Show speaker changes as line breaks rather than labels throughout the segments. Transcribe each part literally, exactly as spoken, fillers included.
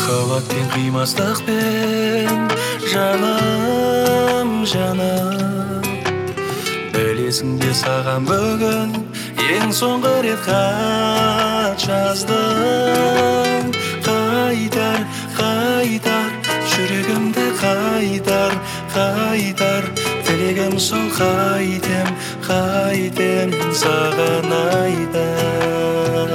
махаббатпен қимастықпен жаным жаным, білесің бе саған бүгін ең соңғы рет хат жаздым. Қайтар, қайтар, жүрегімді қайтар, қайтар, тілегім сол қайтем, қайтем саған айтар.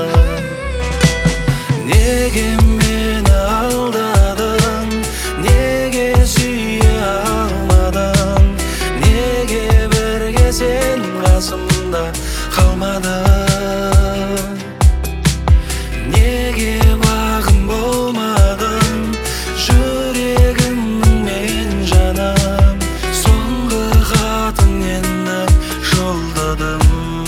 Неге мені алдадың, неге сүйе алмадың, неге бірге сен қасымда қалмадың, неге бағым болмадың жүрегімнің мен жаным, соңғы хатын енді жолдадым.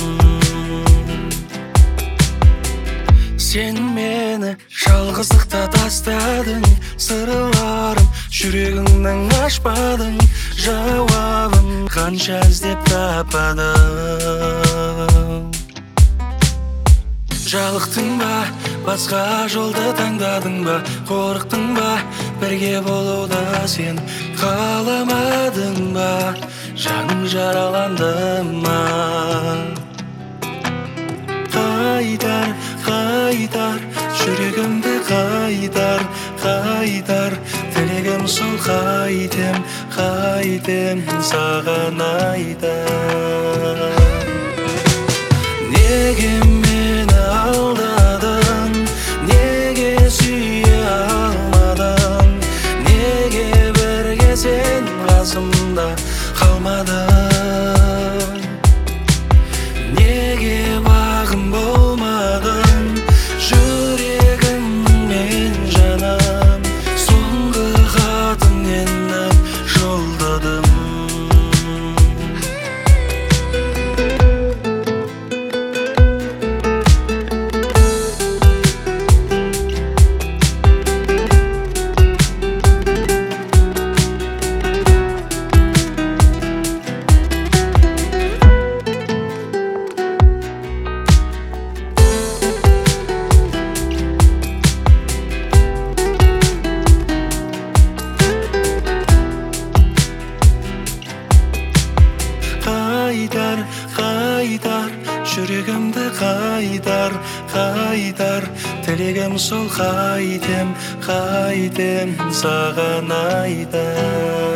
Сен мені жалғыздықта тастадың, сырларым жүрегіңнің ашпадың, жауабын қанша іздеп таппадым. Жалықтың ба, басқа жолды таңдадың ба, қорықтың ба, бірге болуды сен қаламадың ба, жаның жараланды ма? Қайтар, қайтар, жүрегімді қайтар, қайтар, тілегім сол қайтем, қайтем саған айтар. Неге мені алдадың, неге сүйе алмадың, неге бірге сен қасымда қалмадың, неге бағым болмадың жүрегімнің мен жаным, соңғы хатын енді жолдадым. Қайтар, қайтар, жүрегімді қайтар, қайтар, тілегім сол қайтем, қайтем саған айтар.